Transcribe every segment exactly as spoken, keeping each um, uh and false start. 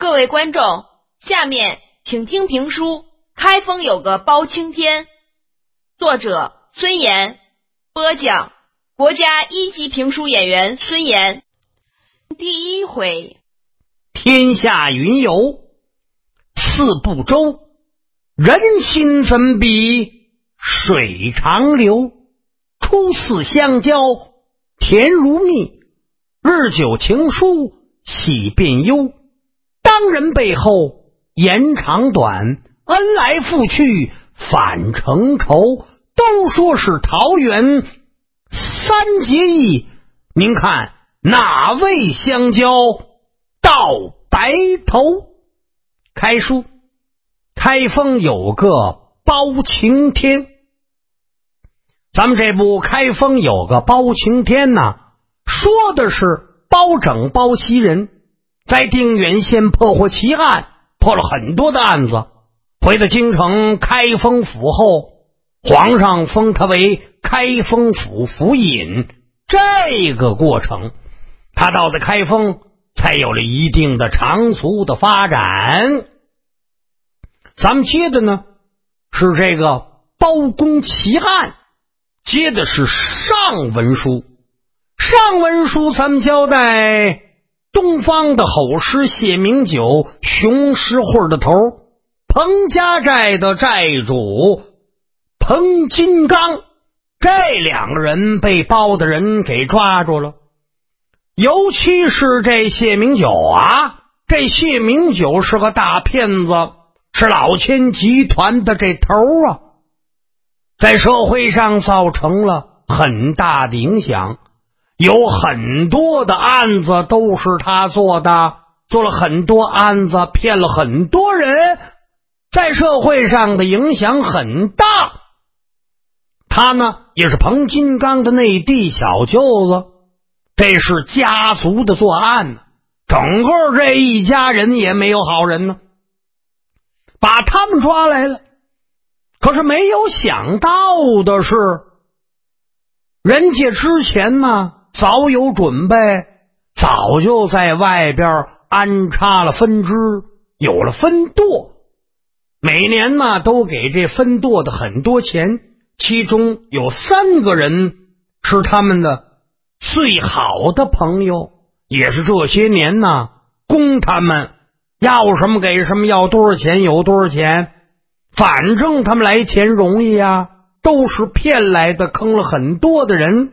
各位观众，下面请听评书《开封有个包青天》，作者孙岩，播讲国家一级评书演员孙岩。第一回， 天下云游四不周，人心怎比水长流？初次相交甜如蜜，日久情疏喜变忧。当人背后言长短，恩来复去反成仇。都说是桃园三结义，您看哪位相交到白头？开书。开封有个包青天。咱们这部开封有个包青天呢，说的是包拯包袭人在定远县破获奇案，破了很多的案子，回到京城开封府后，皇上封他为开封府府尹。这个过程他到了开封才有了一定的长足的发展。咱们接的呢是这个包公奇案，接的是上文书。上文书咱们交代东方的吼师谢明九、熊十会的头，彭家寨的寨主彭金刚，这两个人被包的人给抓住了。尤其是这谢明九啊，这谢明九是个大骗子，是老千集团的这头啊，在社会上造成了很大的影响，有很多的案子都是他做的，做了很多案子，骗了很多人，在社会上的影响很大。他呢也是彭金刚的内地小舅子，这是家族的作案，整个这一家人也没有好人呢，把他们抓来了。可是没有想到的是，人家之前呢早有准备，早就在外边安插了分支，有了分舵，每年呢都给这分舵的很多钱，其中有三个人是他们的最好的朋友，也是这些年呢供他们要什么给什么，要多少钱有多少钱，反正他们来钱容易啊，都是骗来的，坑了很多的人。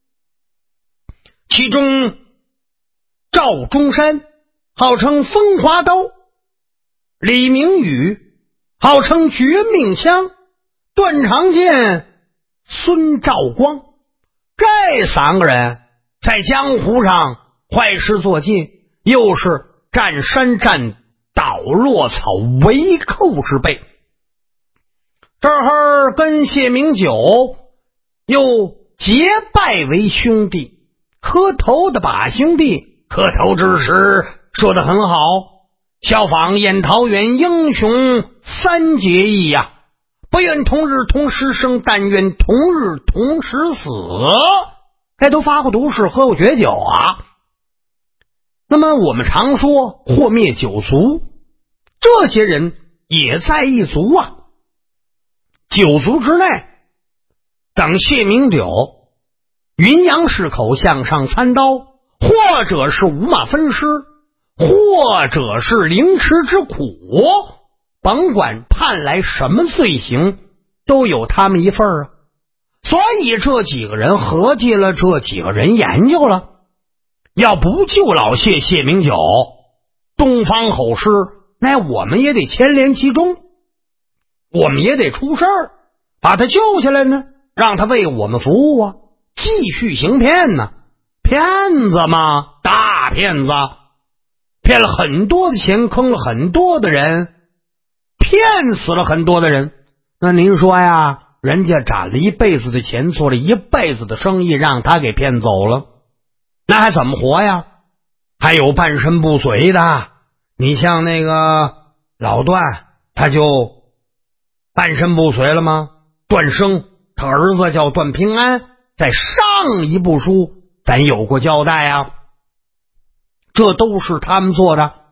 其中赵中山号称风华刀，李明宇号称绝命枪，段长剑、孙兆光，这三个人在江湖上坏事做尽，又是占山占倒落草为寇之辈。这儿跟谢明九又结拜为兄弟，磕头的把兄弟，磕头之时说得很好，效仿雁桃园英雄三结义呀、啊，不愿同日同时生，但愿同日同时死。这都发过毒誓，喝过绝酒啊。那么我们常说祸灭九族，这些人也在一族啊。九族之内，等谢明九云阳市口向上参刀，或者是五马分尸，或者是凌迟之苦，甭管判来什么罪行，都有他们一份啊。所以这几个人合计了，这几个人研究了，要不救老谢谢明九，东方吼师，那我们也得牵连其中，我们也得出事儿，把他救下来呢，让他为我们服务啊，继续行骗呢。骗子嘛，大骗子，骗了很多的钱，坑了很多的人，骗死了很多的人。那您说呀，人家攒了一辈子的钱，做了一辈子的生意，让他给骗走了，那还怎么活呀？还有半身不遂的，你像那个老段，他就半身不遂了吗？段生他儿子叫段平安，在上一部书咱有过交代啊，这都是他们做的。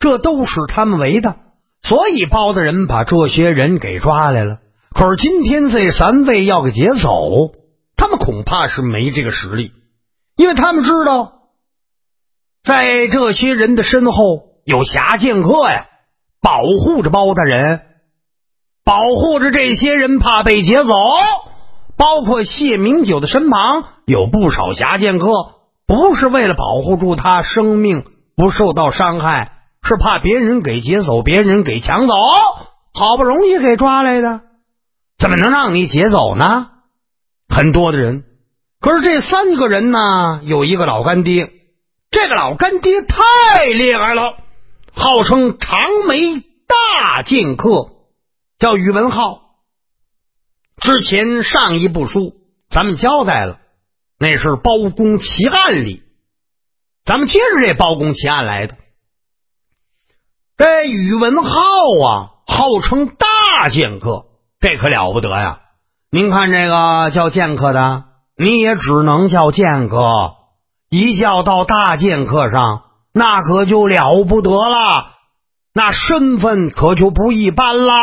这都是他们为的，所以包大人把这些人给抓来了。可是今天这三位要给劫走，他们恐怕是没这个实力，因为他们知道在这些人的身后有侠剑客呀，保护着包大人，保护着这些人怕被劫走。包括谢明九的身旁有不少侠剑客，不是为了保护住他生命不受到伤害，是怕别人给劫走，别人给抢走，好不容易给抓来的，怎么能让你劫走呢？很多的人，可是这三个人呢，有一个老干爹，这个老干爹太厉害了，号称长眉大剑客，叫宇文浩。之前上一部书咱们交代了，那是包公奇案里，咱们接着这包公奇案来的。这宇文浩啊，号称大剑客，这可了不得呀！您看这个叫剑客的，你也只能叫剑客，一叫到大剑客上，那可就了不得了，那身份可就不一般了。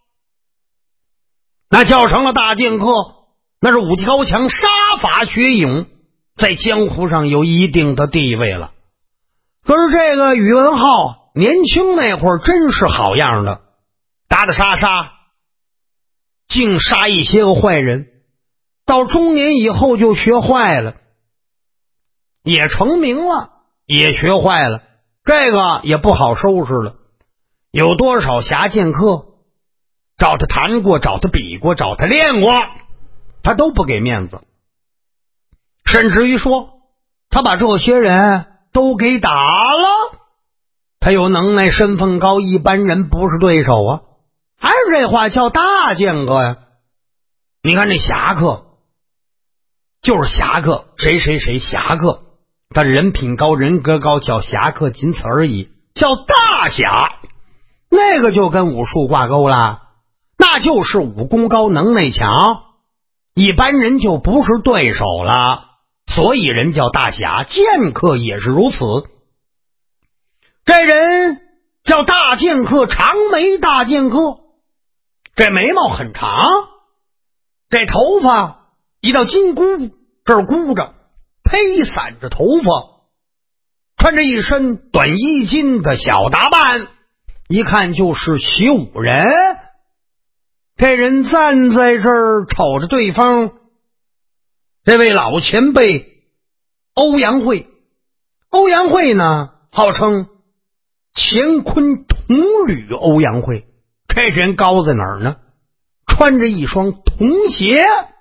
那叫成了大剑客，那是武技高强，杀伐学勇，在江湖上有一定的地位了。可是这个宇文浩年轻那会儿真是好样的，打打杀杀，净杀一些个坏人，到中年以后就学坏了，也成名了，也学坏了，这个也不好收拾了。有多少侠剑客找他谈过，找他比过，找他练过，他都不给面子，甚至于说他把这些人都给打了。他有能耐，身份高，一般人不是对手啊。还是这话，叫大剑客呀。你看这侠客就是侠客，谁谁谁侠客，他人品高，人格高，叫侠客，仅此而已。叫大侠，那个就跟武术挂钩了，那就是武功高，能耐强，一般人就不是对手了，所以人叫大侠。剑客也是如此，这人叫大剑客，长眉大剑客，这眉毛很长，这头发一道金箍这儿箍着，披散着头发，穿着一身短衣襟的小打扮，一看就是习武人。这人站在这儿瞅着对方，这位老前辈欧阳慧。欧阳慧呢，号称乾坤铜履欧阳慧。这人高在哪儿呢？穿着一双铜鞋。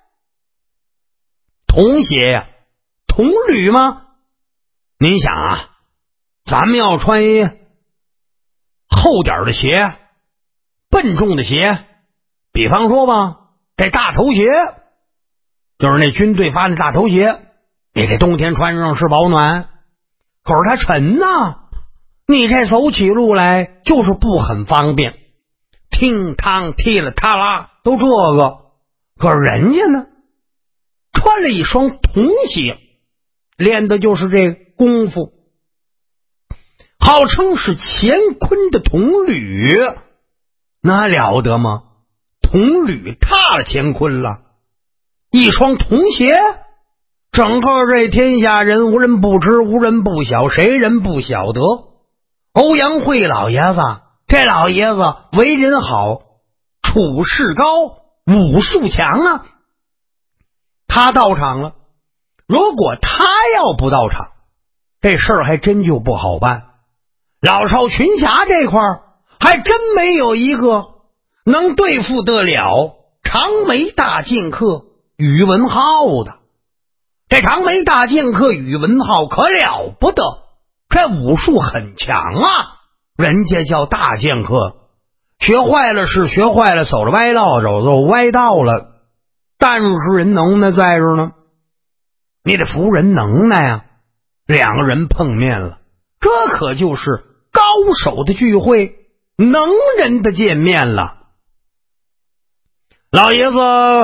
铜鞋呀、啊，铜履吗？您想啊，咱们要穿一厚点的鞋，笨重的鞋，比方说吧，这大头鞋，就是那军队发的大头鞋，你这冬天穿上是保暖，可是它沉呐，你这走起路来就是不很方便，听汤踢了踏啦都这个。可是人家呢，穿了一双铜鞋，练的就是这功夫，号称是乾坤的铜履，那了得吗？铜履踏了乾坤了，一双铜鞋，整个这天下人无人不知，无人不晓，谁人不晓得？欧阳慧老爷子，这老爷子为人好，处事高，武术强啊。他到场了，如果他要不到场，这事儿还真就不好办。老少群侠这块儿还真没有一个能对付得了长眉大剑客宇文浩的。这长眉大剑客宇文浩可了不得，这武术很强啊，人家叫大剑客，学坏了是学坏了，走了歪道走走歪道了，但是人能耐在这呢，你得服人能耐啊。两个人碰面了，这可就是高手的聚会，能人的见面了。老爷子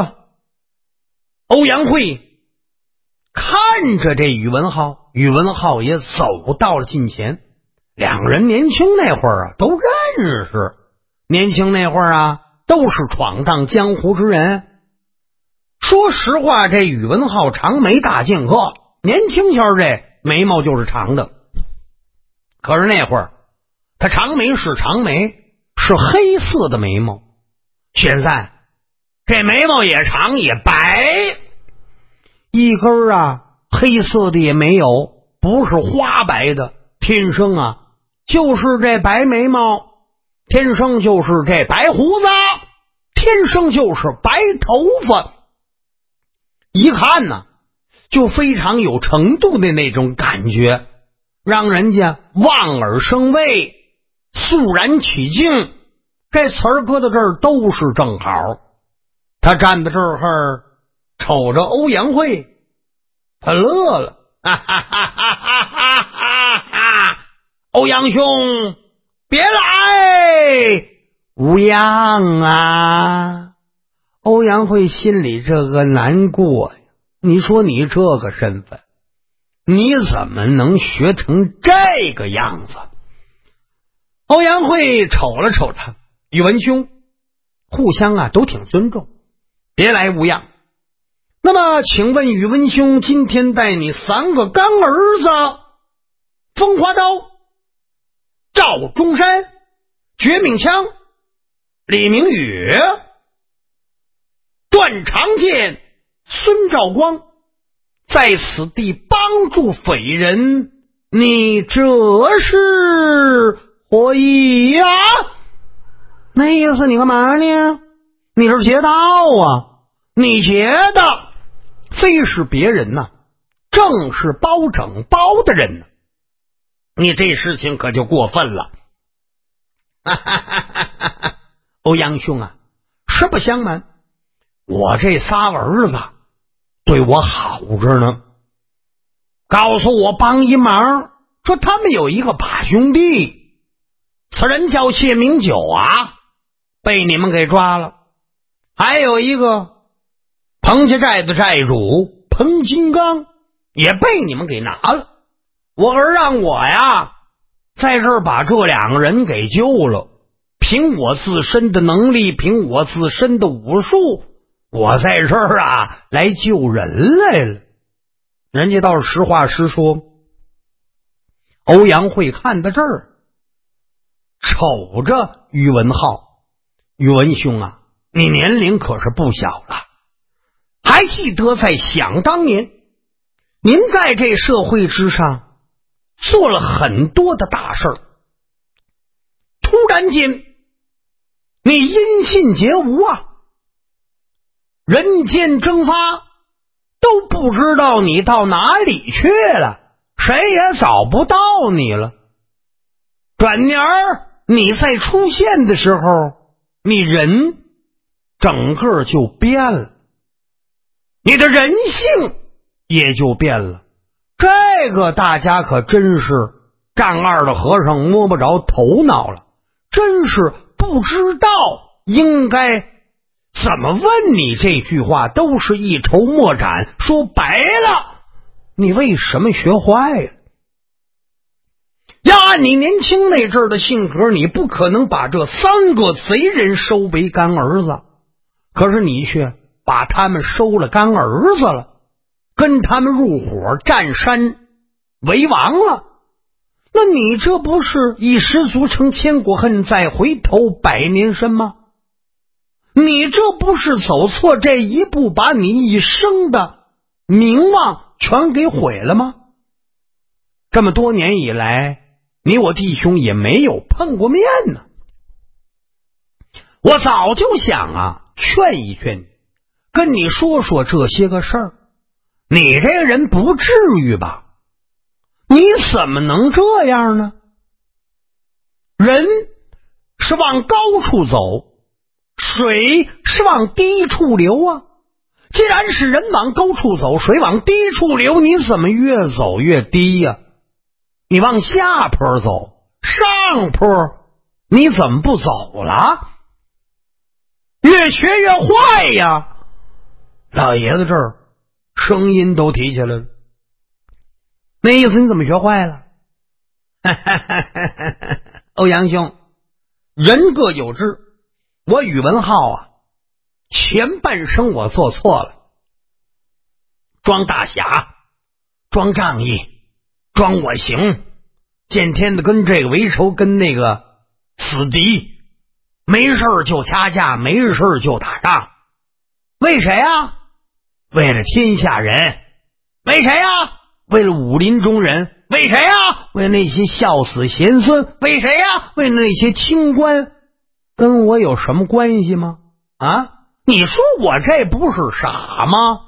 欧阳慧看着这宇文浩，宇文浩也走到了近前， 两个人年轻那会儿啊都认识，年轻那会儿啊都是闯荡江湖之人。说实话，这宇文浩长眉大剑客，年轻前这眉毛就是长的，可是那会儿他长眉是长眉，是黑色的眉毛，现在这眉毛也长也白，一根啊黑色的也没有，不是花白的，天生啊就是这白眉毛，天生就是这白胡子，天生就是白头发，一看呢就非常有程度的那种感觉，让人家望而生畏，肃然起敬。这词儿搁到这儿都是正好。他站在这儿瞅着欧阳慧，他乐了，哈哈哈哈哈哈哈！欧阳兄别来无恙啊！欧阳慧心里这个难过呀，你说你这个身份你怎么能学成这个样子？欧阳慧瞅了瞅他，宇文兄互相啊都挺尊重，别来无恙。那么请问宇文兄今天带你三个干儿子风华刀、赵中山、绝命枪、李明宇、段长剑、孙兆光在此地帮助匪人，你这是何意呀？那意思你干嘛呢？你是劫道啊，你劫的非是别人呐、啊，正是包拯包的人呢、啊。你这事情可就过分了。哈哈哈哈哈！欧阳兄啊，实不相瞒，我这仨儿子对我好着呢，告诉我帮一忙，说他们有一个把兄弟，此人叫谢明九啊，被你们给抓了。还有一个彭家寨的寨主彭金刚也被你们给拿了。我儿让我呀在这儿把这两个人给救了，凭我自身的能力，凭我自身的武术，我在这儿啊来救人来了。人家倒是实话实说。欧阳慧看到这儿，瞅着宇文浩，宇文兄啊，你年龄可是不小了，还记得在想当年您在这社会之上做了很多的大事儿，突然间你音信皆无啊，人间蒸发，都不知道你到哪里去了，谁也找不到你了。转年儿你再出现的时候，你人整个就变了，你的人性也就变了。这个大家可真是丈二的和尚摸不着头脑了，真是不知道应该怎么问你。这句话都是一筹莫展，说白了，你为什么学坏呀？要按你年轻那阵儿的性格，你不可能把这三个贼人收为干儿子，可是你却把他们收了干儿子了，跟他们入伙占山为王了。那你这不是一失足成千古恨，再回头百年身吗？你这不是走错这一步，把你一生的名望全给毁了吗？这么多年以来，你我弟兄也没有碰过面呢。我早就想啊，劝一劝你，跟你说说这些个事儿。你这个人不至于吧？你怎么能这样呢？人是往高处走，水是往低处流啊。既然是人往高处走，水往低处流，你怎么越走越低呀、啊？你往下坡走，上坡你怎么不走了？越学越坏呀！老爷子这儿声音都提起来了，那意思你怎么学坏了？ 欧阳兄，人各有志，我宇文浩啊，前半生我做错了，装大侠，装仗义，装我行，见天的跟这个为仇，跟那个死敌，没事就掐架，没事就打仗。为谁啊？为了天下人。为谁啊？为了武林中人。为谁啊？为了那些孝子贤孙。为谁啊？为了那些清官。跟我有什么关系吗？啊，你说我这不是傻吗？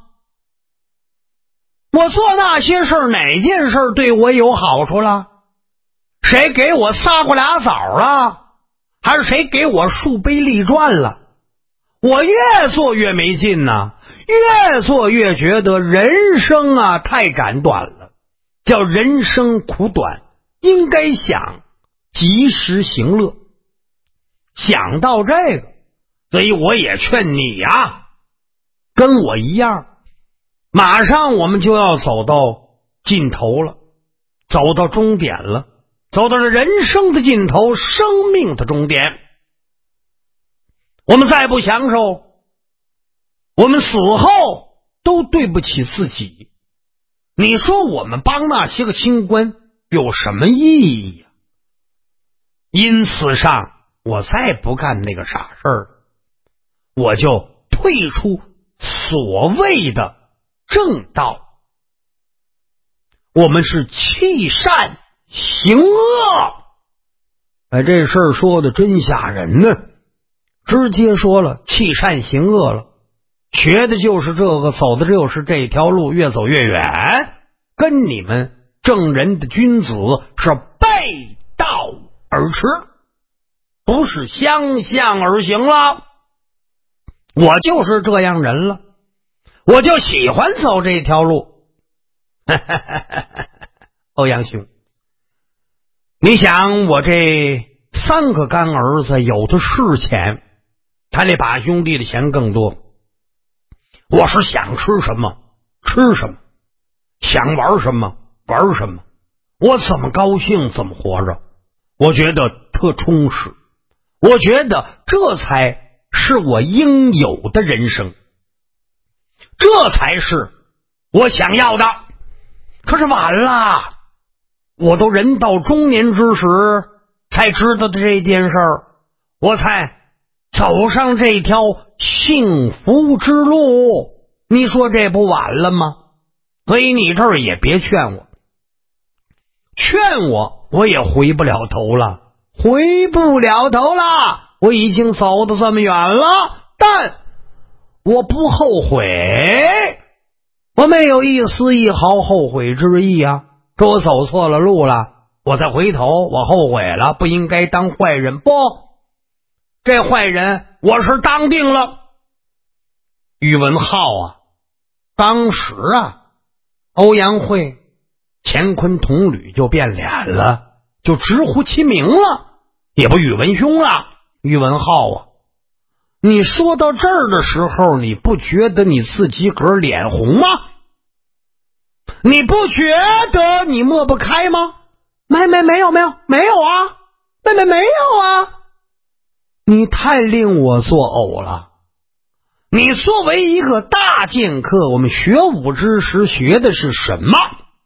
我做那些事儿，哪件事对我有好处了？谁给我撒过俩枣了？还是谁给我树碑立传了？我越做越没劲呐，越做越觉得人生啊太斩短了，叫人生苦短，应该想及时行乐。想到这个，所以我也劝你呀，跟我一样，马上我们就要走到尽头了，走到终点了，走到了人生的尽头，生命的终点。我们再不享受，我们死后都对不起自己。你说我们帮那些个清官有什么意义呀？因此上，我再不干那个傻事儿，我就退出所谓的正道。我们是弃善行恶。哎，这事儿说的真吓人呢，直接说了弃善行恶了，学的就是这个，走的就是这条路，越走越远，跟你们正人的君子是背道而驰，不是相向而行了。我就是这样人了，我就喜欢走这条路。欧阳兄，你想我这三个干儿子有的是钱，他那把兄弟的钱更多。我是想吃什么吃什么，想玩什么玩什么，我怎么高兴怎么活着，我觉得特充实，我觉得这才是我应有的人生，这才是我想要的。可是晚了，我都人到中年之时才知道的这件事儿，我才走上这条幸福之路，你说这不晚了吗？所以你这儿也别劝我，劝我我也回不了头了，回不了头了，我已经走得这么远了，但我不后悔，我没有一丝一毫后悔之意啊。这我走错了路了，我再回头，我后悔了，不应该当坏人，不，这坏人我是当定了。宇文浩啊，当时啊，欧阳慧、乾坤童吕就变脸了，就直呼其名了，也不宇文兄了。宇文浩啊，你说到这儿的时候，你不觉得你自己个儿脸红吗？你不觉得你抹不开吗？没没没有没有没有啊，没没没有啊！你太令我作呕了。你作为一个大剑客，我们学武之时学的是什么？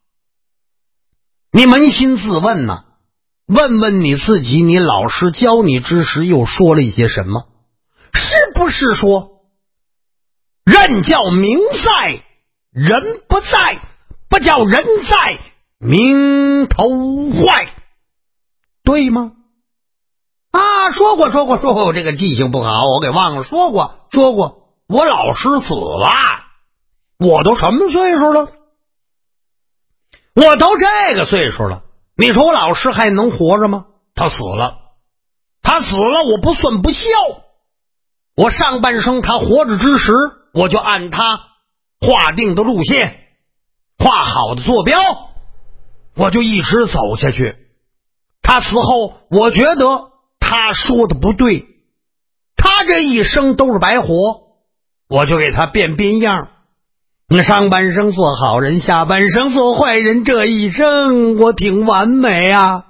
你扪心自问呐，问问你自己，你老师教你之时又说了一些什么？是不是说人叫名在，人不在，不叫人在，名头坏，对吗？啊，说过说过说过，我这个记性不好，我给忘了，说过说过。我老师死了，我都什么岁数了？我都这个岁数了，你说我老师还能活着吗？他死了，他死了，我不算不孝。我上半生他活着之时，我就按他划定的路线，画好的坐标，我就一直走下去。他死后，我觉得他说的不对，他这一生都是白活，我就给他变变样。那上半生做好人，下半生做坏人，这一生我挺完美啊。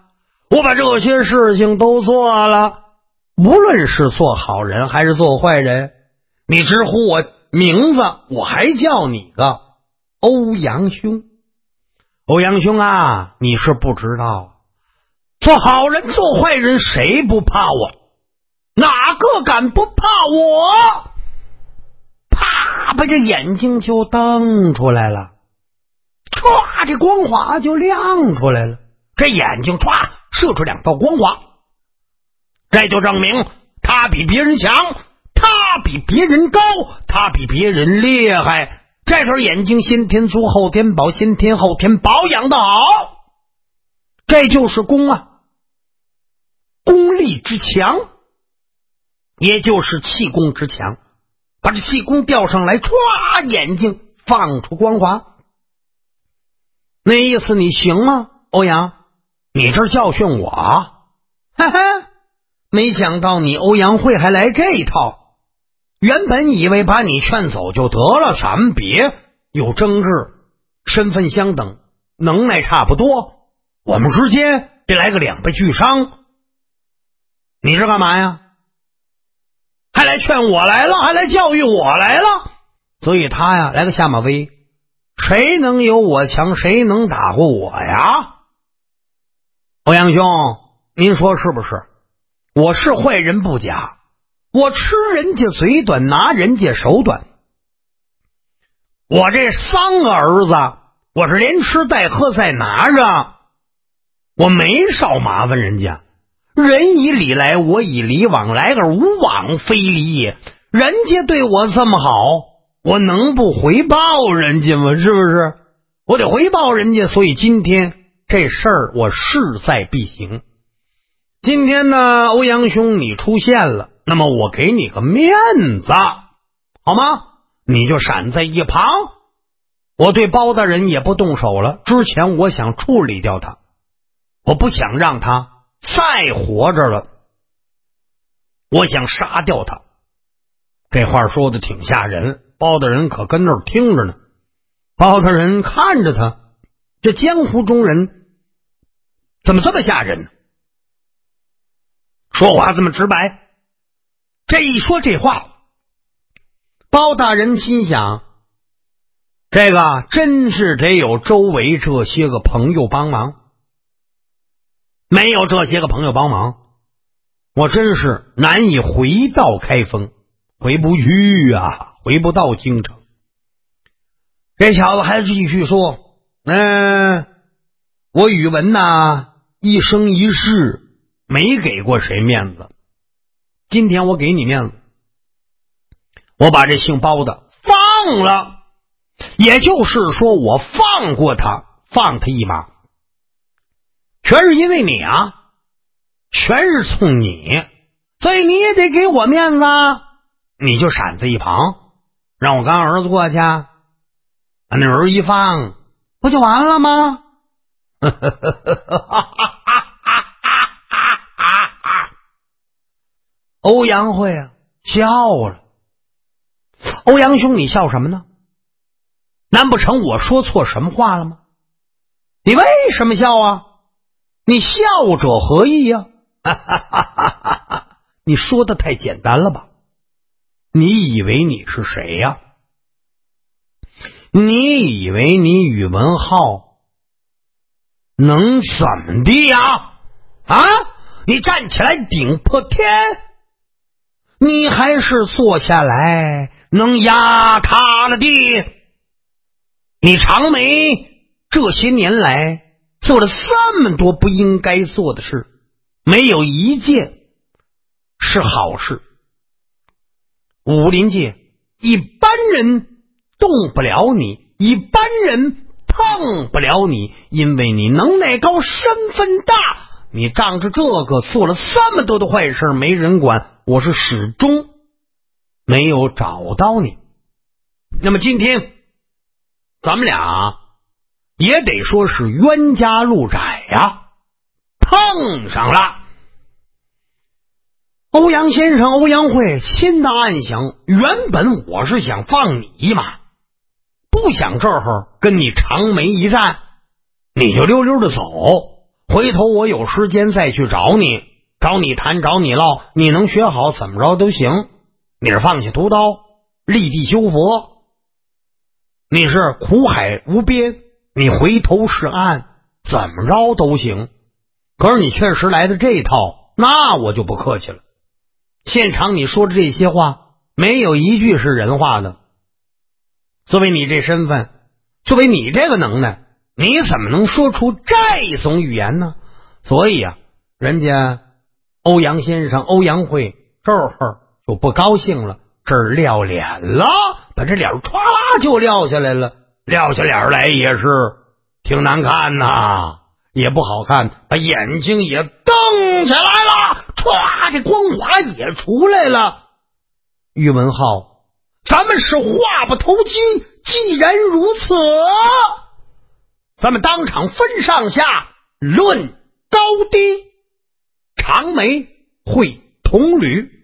我把这些事情都做了，无论是做好人还是做坏人，你直呼我名字，我还叫你个欧阳兄。欧阳兄啊，你是不知道，做好人做坏人谁不怕我？哪个敢不怕我？啪，把这眼睛就瞪出来了，唰，这光华就亮出来了，这眼睛唰射出两道光华，这就证明他比别人强，他比别人高，他比别人厉害。这双眼睛先天足后天宝，先天后天保养的好，这就是功啊，功力之强，也就是气功之强。把这气功调上来，唰，眼睛放出光华。那意思你行吗？欧阳，你这教训我？哈哈，没想到你欧阳慧还来这一套。原本以为把你劝走就得了，咱们别有争执，身份相等，能耐差不多，我们之间得来个两败俱伤。你是干嘛呀？还来劝我来了，还来教育我来了。所以他呀来个下马威，谁能有我强，谁能打过我呀？欧阳兄，您说是不是？我是坏人不假，我吃人家嘴短，拿人家手短。我这三个儿子，我是连吃带喝再拿着，我没少麻烦人家。人以礼来，我以礼往来，而无往非礼也。人家对我这么好，我能不回报人家吗？是不是？我得回报人家。所以今天这事儿我势在必行。今天呢，欧阳兄你出现了，那么我给你个面子，好吗？你就闪在一旁，我对包大人也不动手了。之前我想处理掉他，我不想让他再活着了，我想杀掉他。这话说的挺吓人，包大人可跟那儿听着呢。包大人看着他，这江湖中人怎么这么吓人呢？说话这么直白。这一说这话，包大人心想，这个真是得有周围这些个朋友帮忙，没有这些个朋友帮忙，我真是难以回到开封，回不去啊，回不到京城。这小子还继续说，嗯、呃，我宇文呐，一生一世没给过谁面子，今天我给你面子，我把这姓包的放了，也就是说我放过他，放他一马，全是因为你啊，全是冲你，所以你也得给我面子。你就闪在一旁，让我跟儿子过去，把那人一放，不就完了吗？欧阳慧啊笑了。欧阳兄，你笑什么呢？难不成我说错什么话了吗？你为什么笑啊？你笑者何意呀、啊？你说的太简单了吧？你以为你是谁呀、啊？你以为你宇文浩能怎么地呀？啊，你站起来顶破天，你还是坐下来能压塌了地。你长眉这些年来做了这么多不应该做的事，没有一件是好事。武林界一般人动不了你，一般人碰不了你，因为你能耐高，身份大，你仗着这个做了这么多的坏事，没人管，我是始终没有找到你。那么今天咱们俩也得说是冤家路窄呀，碰上了。欧阳先生，欧阳慧心的暗想，原本我是想放你一马，不想这会儿跟你长眉一战，你就溜溜的走， 回头我有时间再去找你，找你谈，找你唠，你能学好怎么着都行。你是放下屠刀，立地修佛，你是苦海无边，你回头是岸，怎么着都行。可是你确实来的这一套，那我就不客气了。现场你说的这些话，没有一句是人话的。作为你这身份，作为你这个能耐，你怎么能说出这种语言呢？所以啊，人家欧阳先生欧阳会这会儿就不高兴了，这儿撂脸了，把这脸歘就撂下来了，撂下脸来也是挺难看呐，也不好看，把眼睛也瞪起来了，歘，这光华也出来了。宇文浩，咱们是话不投机，既然如此，咱们当场分上下，论高低。长眉会铜驴，